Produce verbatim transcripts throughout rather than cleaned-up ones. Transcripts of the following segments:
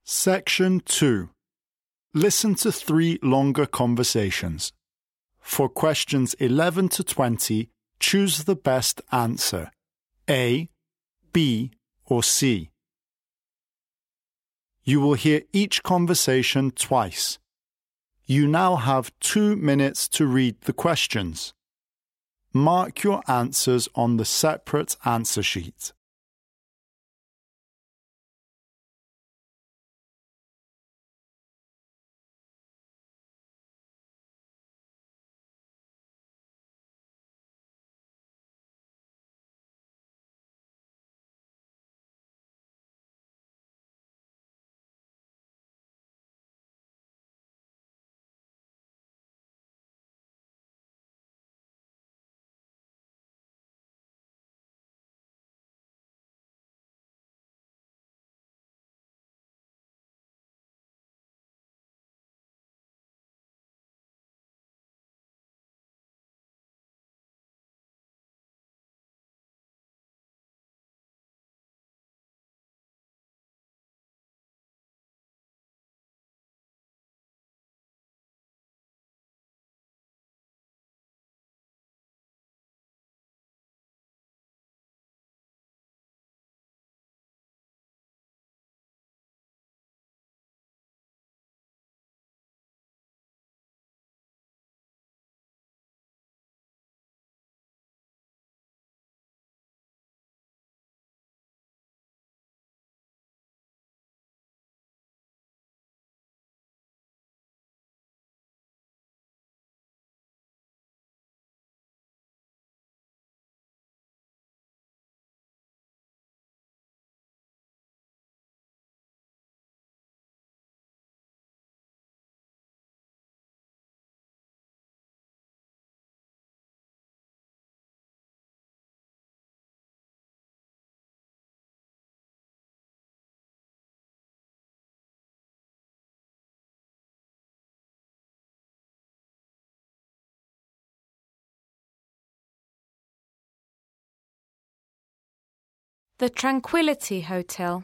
Section two. Listen to three longer conversations. For questions eleven to twenty, choose the best answer, A, B, or C. You will hear each conversation twice. You now have two minutes to read the questions. Mark your answers on the separate answer sheet. The Tranquility Hotel.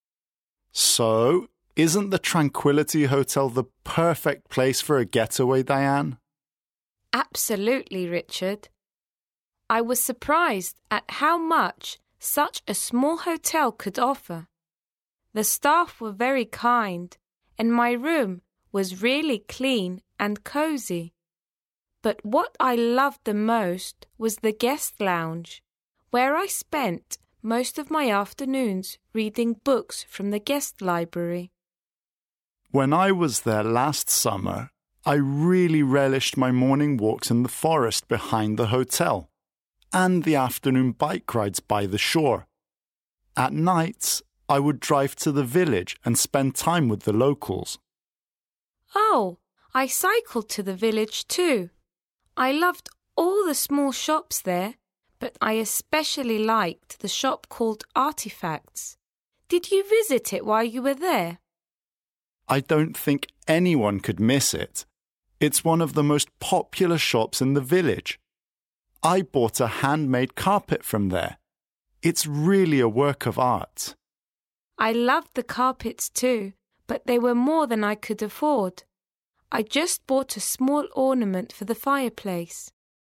So, isn't the Tranquility Hotel the perfect place for a getaway, Diane? Absolutely, Richard. I was surprised at how much such a small hotel could offer. The staff were very kind, and my room was really clean and cozy. But what I loved the most was the guest lounge, where I spent most of my afternoons reading books from the guest library. When I was there last summer, I really relished my morning walks in the forest behind the hotel and the afternoon bike rides by the shore. At nights, I would drive to the village and spend time with the locals. Oh, I cycled to the village too. I loved all the small shops there, but I especially liked the shop called Artifacts. Did you visit it while you were there? I don't think anyone could miss it. It's one of the most popular shops in the village. I bought a handmade carpet from there. It's really a work of art. I loved the carpets too, but they were more than I could afford. I just bought a small ornament for the fireplace.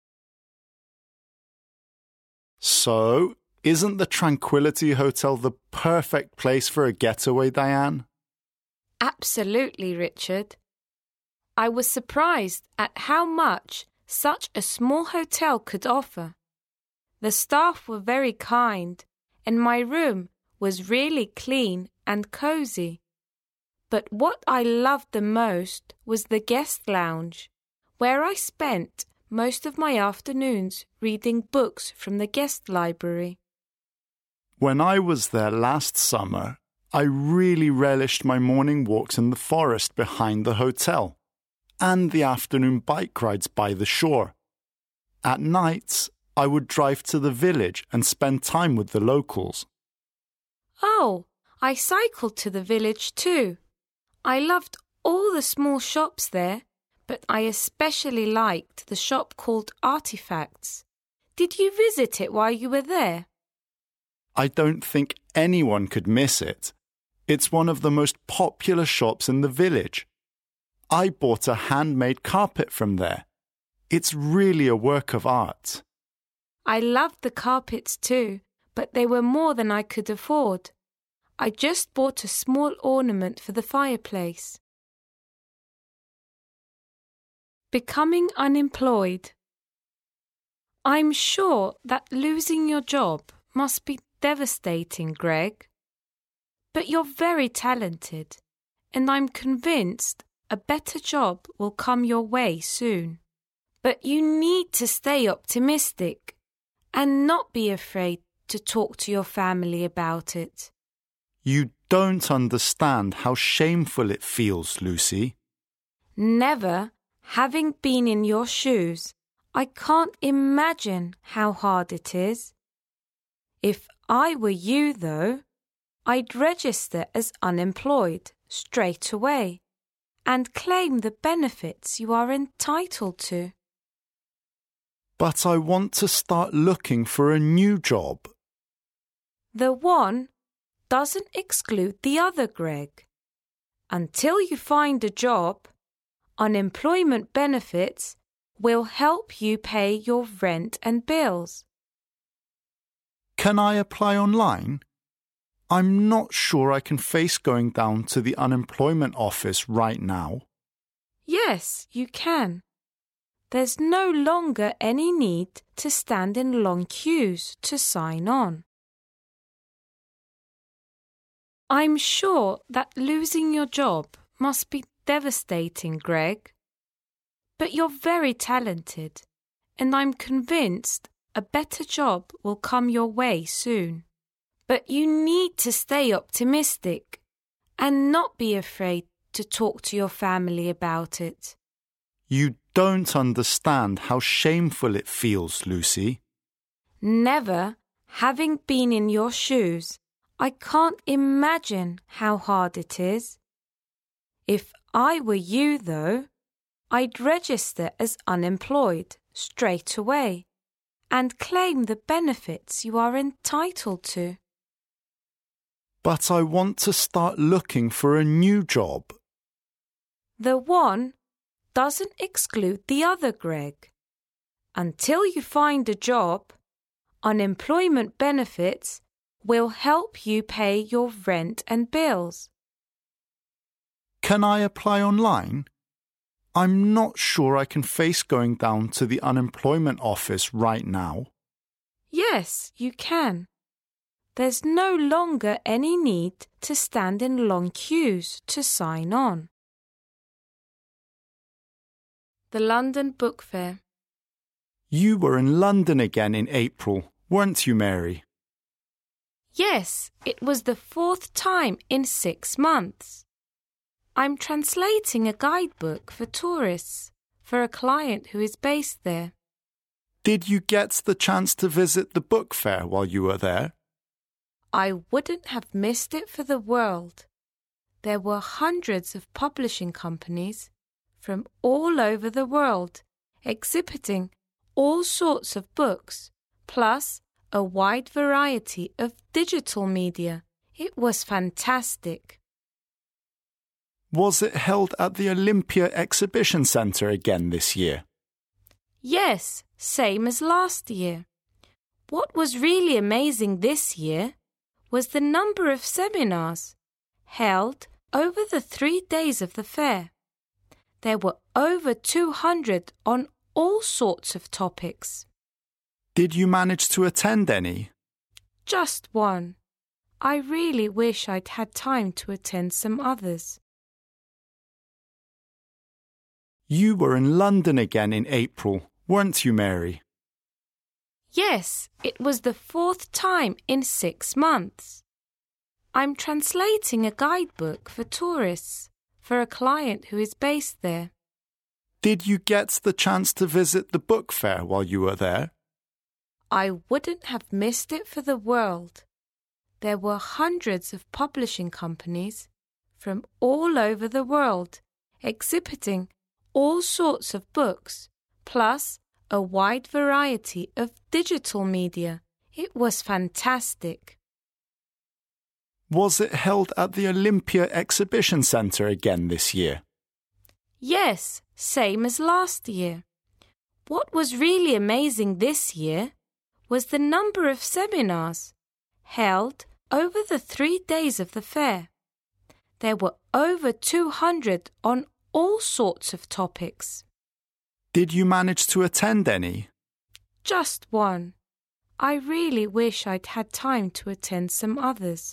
So, isn't the Tranquility Hotel the perfect place for a getaway, Diane? Absolutely, Richard. I was surprised at how much such a small hotel could offer. The staff were very kind, and my room was really clean and cozy. But what I loved the most was the guest lounge, where I spent most of my afternoons reading books from the guest library. When I was there last summer, I really relished my morning walks in the forest behind the hotel and the afternoon bike rides by the shore. At nights, I would drive to the village and spend time with the locals. Oh, I cycled to the village too. I loved all the small shops there, but I especially liked the shop called Artifacts. Did you visit it while you were there? I don't think anyone could miss it. It's one of the most popular shops in the village. I bought a handmade carpet from there. It's really a work of art. I loved the carpets too, but they were more than I could afford. I just bought a small ornament for the fireplace. Becoming unemployed. I'm sure that losing your job must be devastating, Greg. But you're very talented, and I'm convinced a better job will come your way soon. But you need to stay optimistic and not be afraid to talk to your family about it. You don't understand how shameful it feels, Lucy. Never, having been in your shoes, I can't imagine how hard it is. If I were you, though, I'd register as unemployed straight away and claim the benefits you are entitled to. But I want to start looking for a new job. The one doesn't exclude the other, Greg. Until you find a job, unemployment benefits will help you pay your rent and bills. Can I apply online? I'm not sure I can face going down to the unemployment office right now. Yes, you can. There's no longer any need to stand in long queues to sign on. I'm sure that losing your job must be devastating, Greg. But you're very talented, and I'm convinced a better job will come your way soon. But you need to stay optimistic and not be afraid to talk to your family about it. You don't understand how shameful it feels, Lucy. Never, having been in your shoes, I can't imagine how hard it is. If I were you, though, I'd register as unemployed straight away and claim the benefits you are entitled to. But I want to start looking for a new job. The one doesn't exclude the other, Greg. Until you find a job, unemployment benefits will help you pay your rent and bills. Can I apply online? I'm not sure I can face going down to the unemployment office right now. Yes, you can. There's no longer any need to stand in long queues to sign on. The London Book Fair. You were in London again in April, weren't you, Mary? Yes, it was the fourth time in six months. I'm translating a guidebook for tourists for a client who is based there. Did you get the chance to visit the book fair while you were there? I wouldn't have missed it for the world. There were hundreds of publishing companies from all over the world exhibiting all sorts of books, plus a wide variety of digital media. It was fantastic. Was it held at the Olympia Exhibition Centre again this year? Yes, same as last year. What was really amazing this year was the number of seminars held over the three days of the fair. There were over two hundred on all sorts of topics. Did you manage to attend any? Just one. I really wish I'd had time to attend some others. You were in London again in April, weren't you, Mary? Yes, it was the fourth time in six months. I'm translating a guidebook for tourists for a client who is based there. Did you get the chance to visit the book fair while you were there? I wouldn't have missed it for the world. There were hundreds of publishing companies from all over the world exhibiting all sorts of books, plus a wide variety of digital media. It was fantastic. Was it held at the Olympia Exhibition Centre again this year? Yes, same as last year. What was really amazing this year was the number of seminars held over the three days of the fair. There were over two hundred on all sorts of topics. Did you manage to attend any? Just one. I really wish I'd had time to attend some others.